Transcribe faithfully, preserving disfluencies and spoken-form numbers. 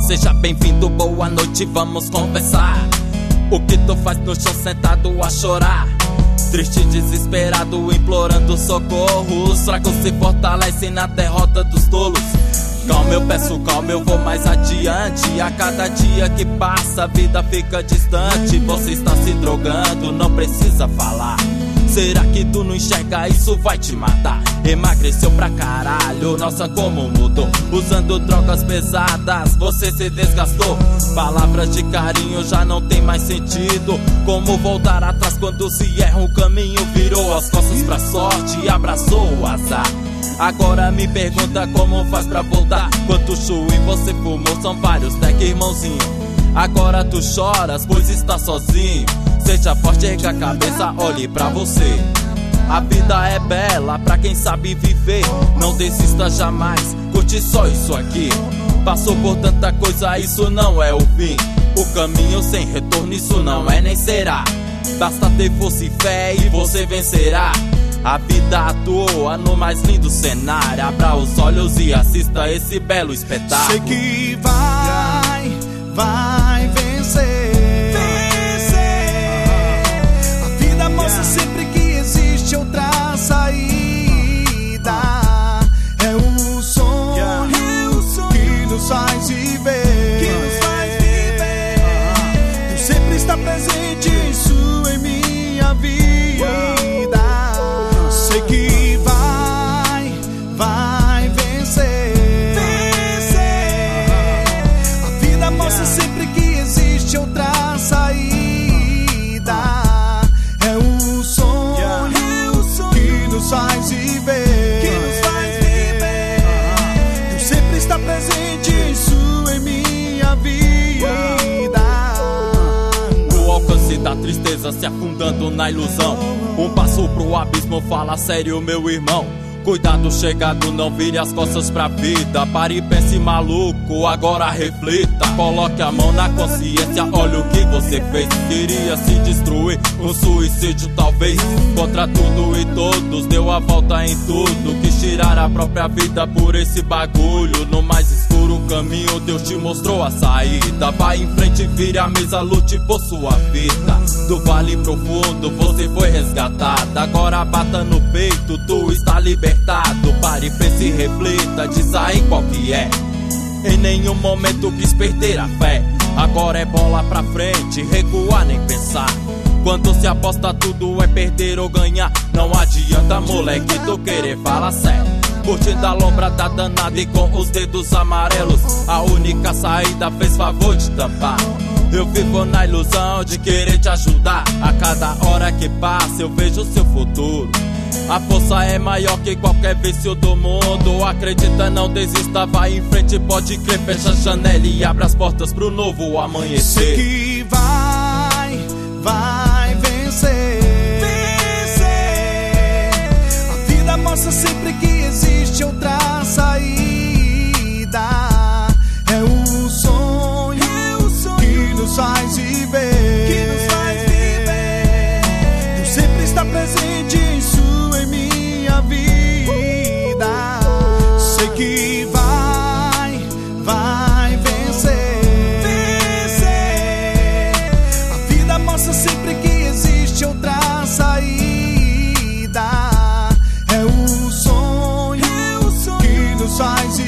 seja bem-vindo, boa noite, vamos conversar. O que tu faz no chão sentado a chorar? Triste, desesperado, implorando socorro. Os fracos se fortalecem na derrota dos tolos. Calma, eu peço calma, eu vou mais adiante. A cada dia que passa, a vida fica distante. Você está se drogando, não precisa falar. Será que tu não enxerga? Isso vai te matar. Emagreceu pra caralho, nossa como mudou. Usando drogas pesadas, você se desgastou. Palavras de carinho já não tem mais sentido. Como voltar atrás quando se erra um caminho? Virou as costas pra sorte e abraçou o azar. Agora me pergunta como faz pra voltar. Quanto chui você fumou, são vários tec, irmãozinho. Agora tu choras, pois está sozinho. Seja forte, erga a cabeça, olhe pra você. A vida é bela pra quem sabe viver. Não desista jamais, curte só isso aqui. Passou por tanta coisa, isso não é o fim. O caminho sem retorno, isso não é nem será. Basta ter força e fé e você vencerá. A vida atua no mais lindo cenário. Abra os olhos e assista esse belo espetáculo. Sei que vai, vai vencer. Mostra sempre que existe outra saída. É o sonho que nos faz viver. Tu sempre está presente, isso em minha vida. Sei que vai, vai vencer. A vida mostra sempre que existe outra saída. Faz viver, que nos faz viver. Tu sempre está presente, isso em minha vida. O alcance da tristeza se afundando na ilusão. Um passo pro abismo, fala sério, meu irmão. Cuidado, chegado, não vire as costas pra vida. Pare e pense, maluco, agora reflita. Coloque a mão na consciência, olha o que você fez. Queria se destruir, um suicídio talvez. Contra tudo e todos, deu a volta em tudo. Quis tirar a própria vida por esse bagulho. No mais escuro caminho, Deus te mostrou a saída. Vai em frente, vire a mesa, lute por sua vida. Do vale profundo, você foi resgatado. Agora bata no peito, tu está libertado. Pare, pense e reflita, diz aí qual que é. Em nenhum momento quis perder a fé. Agora é bola pra frente, recuar nem pensar. Quando se aposta tudo é perder ou ganhar. Não adianta, moleque, tu querer falar sério. Curtindo a lombra da danada e com os dedos amarelos. A única saída fez favor de tampar. Eu vivo na ilusão de querer te ajudar. A cada hora que passa eu vejo seu futuro. A força é maior que qualquer vício do mundo. Acredita, não desista, vai em frente, pode crer. Fecha a janela e abre as portas pro novo amanhecer. Sei que vai, vai vencer. Vencer. A vida mostra sempre que existe outra saída. É o sonho, é o sonho que nos faz viver. Que nos faz viver. Tu sempre está presente, isso em minha vida. Sei que vai, vai vencer. Vencer. A vida mostra sempre que existe outra saída. É o sonho, é o sonho que nos faz viver.